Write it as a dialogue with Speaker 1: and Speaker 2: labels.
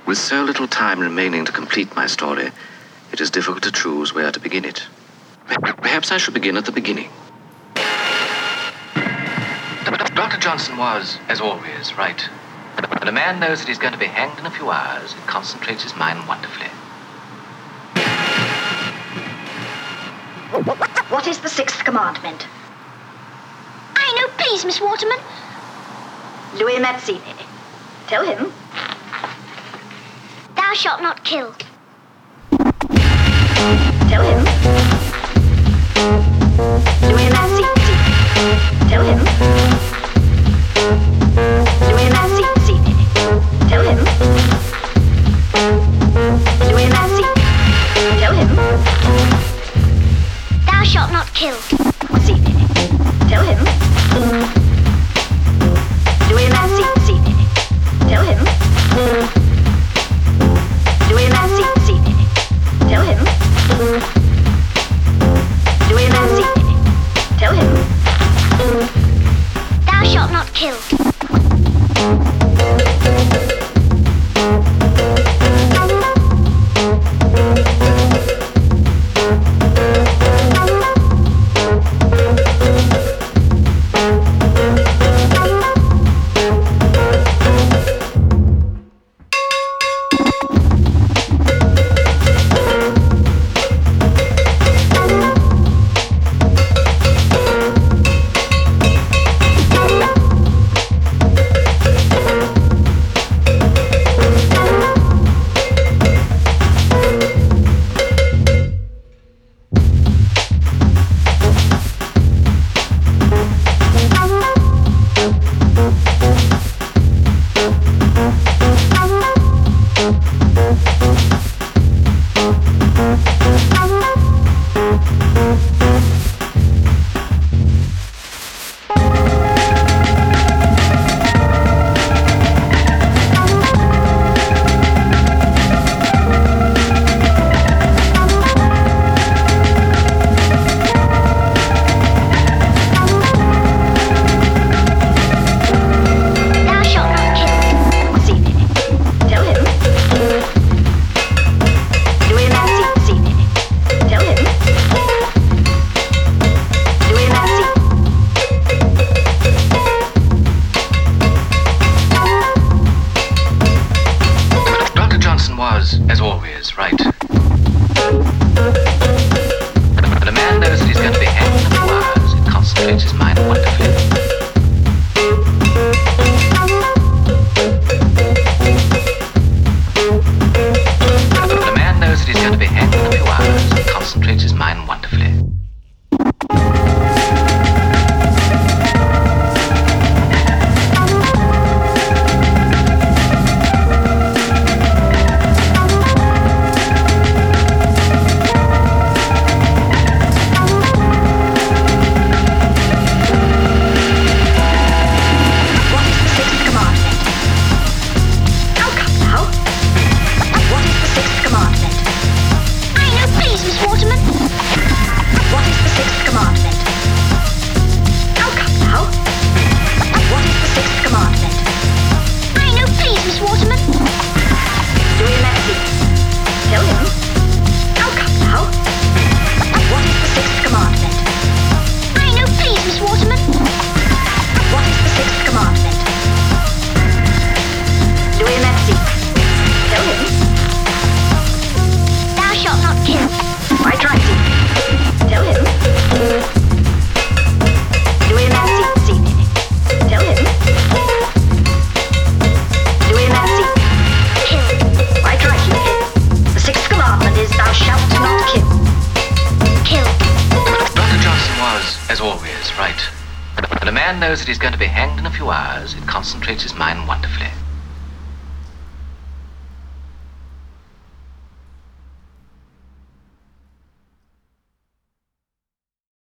Speaker 1: With so little time remaining to complete my story, it is difficult to choose where to begin it. Perhaps I should begin at the beginning. Dr. Johnson was, as always, right. When a man knows that he's going to be hanged in a few hours, it concentrates his mind wonderfully.
Speaker 2: What is the sixth commandment?
Speaker 3: I know, please, Miss Waterman.
Speaker 2: Louis Mazzini. Tell him.
Speaker 3: Thou shalt not kill.
Speaker 2: Tell him. Louis Mazzini. Tell him. Louis Mazzini. Tell him. Louis Mazzini. Tell him.
Speaker 3: Thou shalt not kill.
Speaker 2: Mazzini. Tell him. Louis Mazzini. Tell him. Louis Mazzini. Tell him. Louis Mazzini. Tell him.
Speaker 3: Thou shalt not kill.
Speaker 1: Was, as always, right. When a man knows that he's going to be hanged in a few hours, it concentrates his mind wonderfully. When a man knows that he's going to be hanged in a few hours, it concentrates his mind wonderfully. As always, right. When a man knows that he's going to be hanged in a few hours, it concentrates his mind wonderfully.